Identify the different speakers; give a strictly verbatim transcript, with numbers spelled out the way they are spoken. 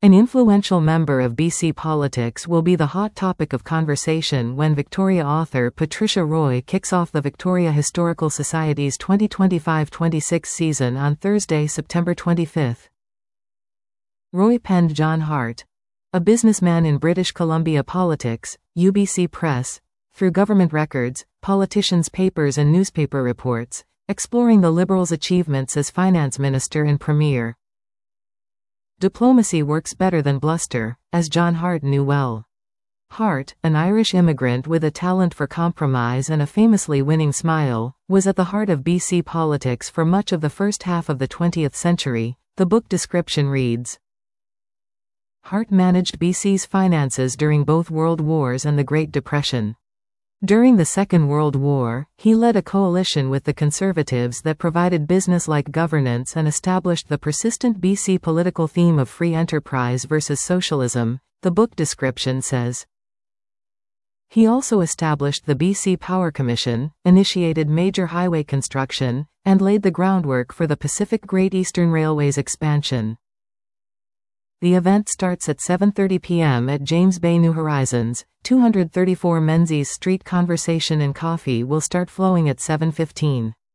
Speaker 1: An influential member of B C politics will be the hot topic of conversation when Victoria author Patricia Roy kicks off the Victoria Historical Society's twenty twenty-five twenty-six season on Thursday, September twenty-fifth. Roy penned John Hart, a businessman in British Columbia politics, U B C Press, through government records, politicians' papers and newspaper reports, exploring the Liberals' achievements as finance minister and premier. Diplomacy works better than bluster, as John Hart knew well. Hart, an Irish immigrant with a talent for compromise and a famously winning smile, was at the heart of B C politics for much of the first half of the twentieth century, the book description reads. Hart managed B C's finances during both World Wars and the Great Depression. During the Second World War, he led a coalition with the Conservatives that provided business-like governance and established the persistent B C political theme of free enterprise versus socialism, the book description says. He also established the B C Power Commission, initiated major highway construction, and laid the groundwork for the Pacific Great Eastern Railway's expansion. The event starts at seven thirty p m at James Bay New Horizons, two thirty-four Menzies Street. Conversation and coffee will start flowing at seven fifteen.